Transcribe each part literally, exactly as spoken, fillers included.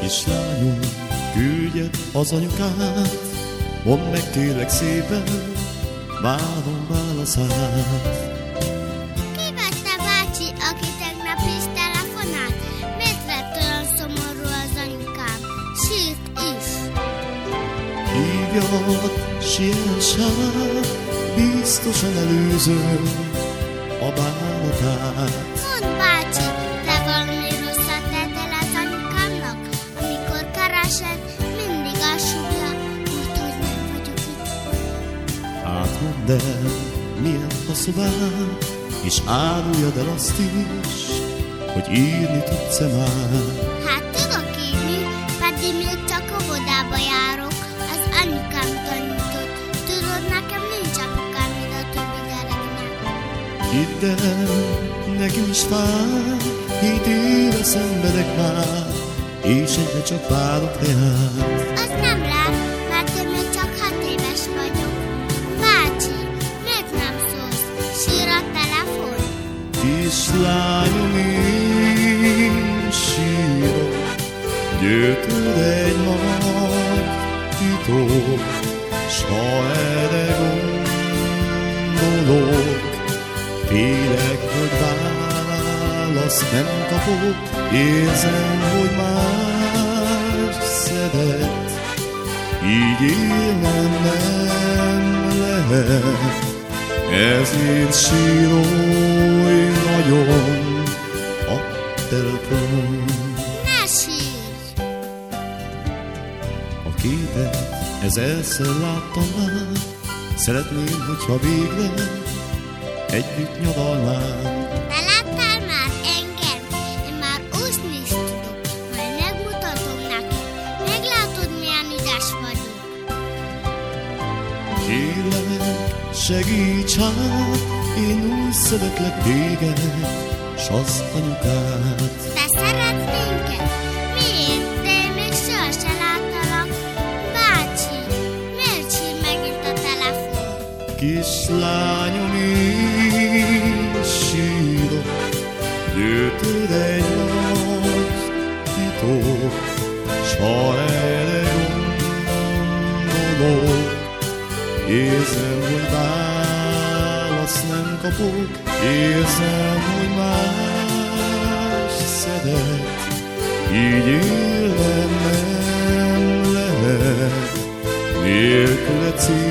Kislányom, küldje az anyukát, mondd meg kérlek szépen, várom válaszát. Ki vagy te, bácsi, aki tegnap is telefonált? Miért lett olyan szomorú az anyukám? Sírt is. Hívjad, siessál, biztosan előzöm a bánatát. Mondd, bácsi, te valami rosszat tettél az anyukámnak? Amikor keresed, mindig alsúlja, úgy, hogy nem vagyok itt. Hát mondd el, milyen a szobád, és áruljad el azt is, hogy írni tudsz-e már. Hát tudok írni, pedig még csak óvodába járok. Az anyukám tanított. Tudod, nekem nincs apukám, mint a többi gyereknek. Hidd el, nekem is fáj, hét éve szenvedek már, és egyre csak várok reát. Az nem lehet, mert én még csak hat éves vagyok. Bácsi, miért nem szólsz? Sír a telefon? Kislányom, én sírok, gyötör egy nagy titok, s ha erre gondolok, félek, hogy választ nem kapok, érzem, hogy más szeret, így élnem nem lehet. Ezért sírolj nagyon a telefon. Ne sírj! A képet ezerszer láttam már, szeretném, hogyha végre együtt nyaralnánk. Te láttál már engem? Én már úszni is tudok. Majd megmutatom neki. Meglátod, milyen ügyes vagyok. Kérlek, segíts hát, én úgy szeretlek téged, s az anyukát. Te szeretsz minket? Miért? De én még sohasem láttalak. Bácsi, miért sír megint a telefon? Kislányom, én sírok, gyötör egy nagy titok, s ha erre gondolok, érzem, hogy választ nem kapok, érzem, hogy más szeret, így élnem nem lehet, nélküle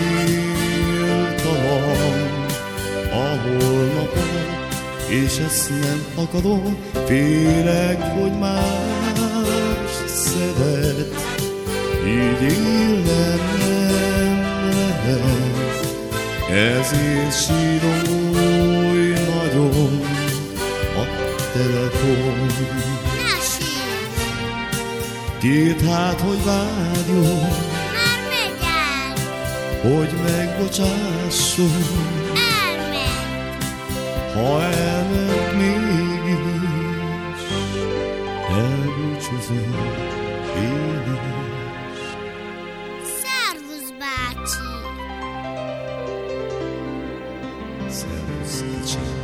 céltalan a holnapok, és ezt nem akarom, félek, hogy más szeret, így élnem nem lehet. Ezért sírolj nagyon a telefon. Ne sírj! Két hát, hogy várjon, Már megy el! hogy megbocsássunk. Elment! Ha elment mégis, elbúcsúzom én is. Szervusz, bácsi! Szervusz, kicsi.